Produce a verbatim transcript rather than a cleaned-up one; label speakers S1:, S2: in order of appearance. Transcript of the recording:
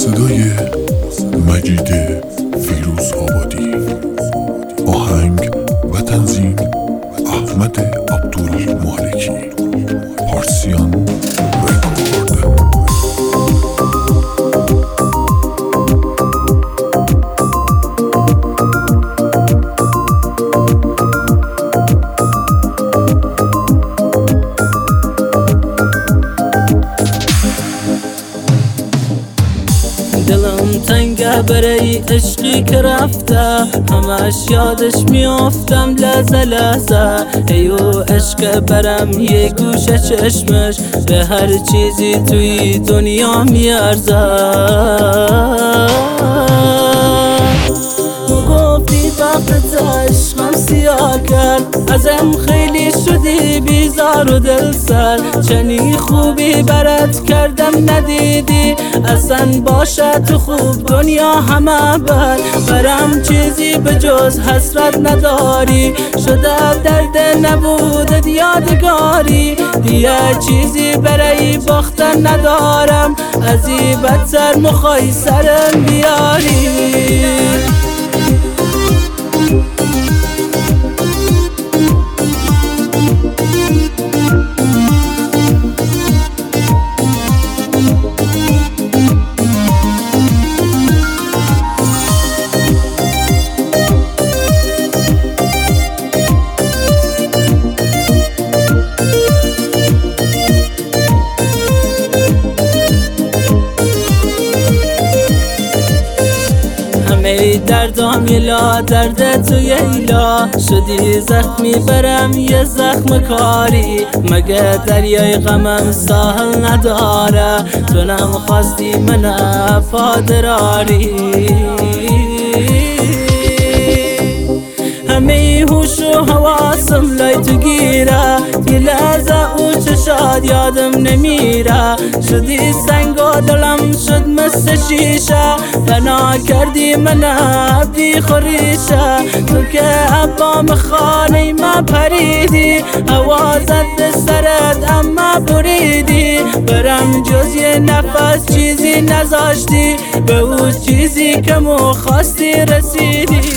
S1: صدای مجید فیروز آبادی، آهنگ و تنظیم احمد عبدالمالکی، پارسیان رکورد.
S2: دلم تنگه برای عشقی که رفته، همش یادش میافتم لحظه لحظه. ایو عشق برم یه گوشه چشمش، به هر چیزی توی دنیا میارزه. گفتی وقت عشقم سیاه کرد، ازم خیلی شدی بیزار و دل سر. چنین خوبی برات کردم ندیدی، اصلا باشه تو خوب دنیا همه بر. برم چیزی به جز حسرت نداری، شده درد نبود یادگاری. دیگه چیزی برای باختن ندارم، از این بدتر مخوای سرم بیاری. ای دردام یلا درد تو یلا، شدی زخمی برم یه زخم کاری. مگه دریای غمم ساحل نداره، تو نمیخواستی من پادراری. همه هوش و حواسم لای تو گیره، یه لحظه او چشاد یادم نمیره. شدی سنگ و دلم شد مثل شیشه، فنا کردی من بی خوریشه. تو که عبام خانه ما پریدی، حوازت به سرت اما بریدی. برم جز یه نفس چیزی نذاشتی، به او چیزی که مو خواستی رسیدی.